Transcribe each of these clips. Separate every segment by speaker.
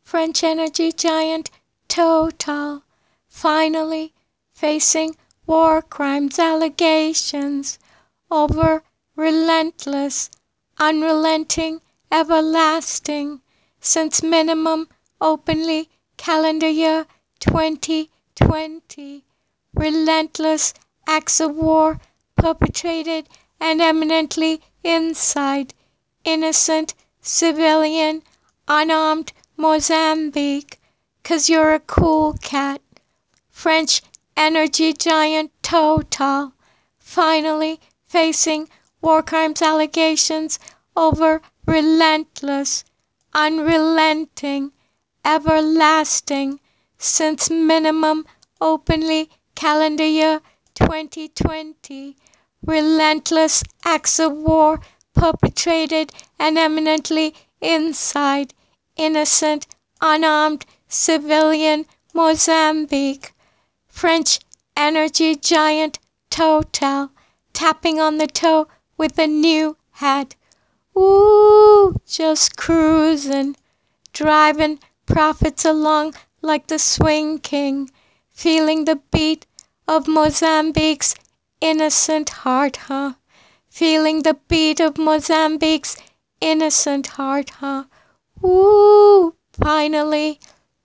Speaker 1: French energy giant Total, finally facing war crimes allegations over relentless, unrelenting, everlasting, since minimum openly calendar year 2020, relentless acts of war perpetrated and eminently inside innocent civilian unarmed Mozambique, 'cause you're a cool cat. French energy giant Total, finally facing war crimes allegations over relentless, unrelenting, everlasting, since minimum openly calendar year 2020, relentless acts of war perpetrated and eminently inside innocent, unarmed civilian Mozambique. French energy giant Total, tapping on the toe with a new hat. Ooh, just cruising, driving profits along like the swing king, feeling the beat of Mozambique's innocent heart, huh? Feeling the beat of Mozambique's innocent heart, huh? Ooh, finally.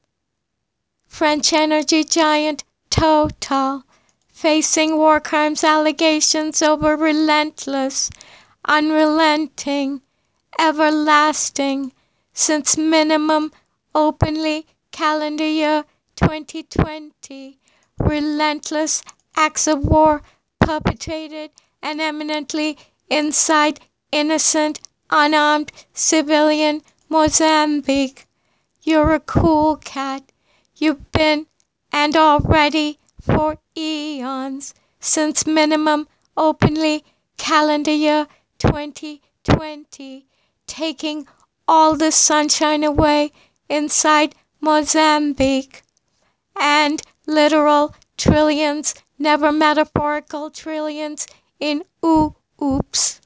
Speaker 1: French energy giant Total, facing war crimes allegations over relentless, unrelenting, everlasting, since minimum openly calendar year 2020, relentless acts of war perpetrated and eminently inside innocent, unarmed civilian Mozambique. You're a cool cat. You've been, and already for eons, since minimum openly calendar year 2020, taking all the sunshine away inside Mozambique. And literal trillions, never metaphorical trillions in oops.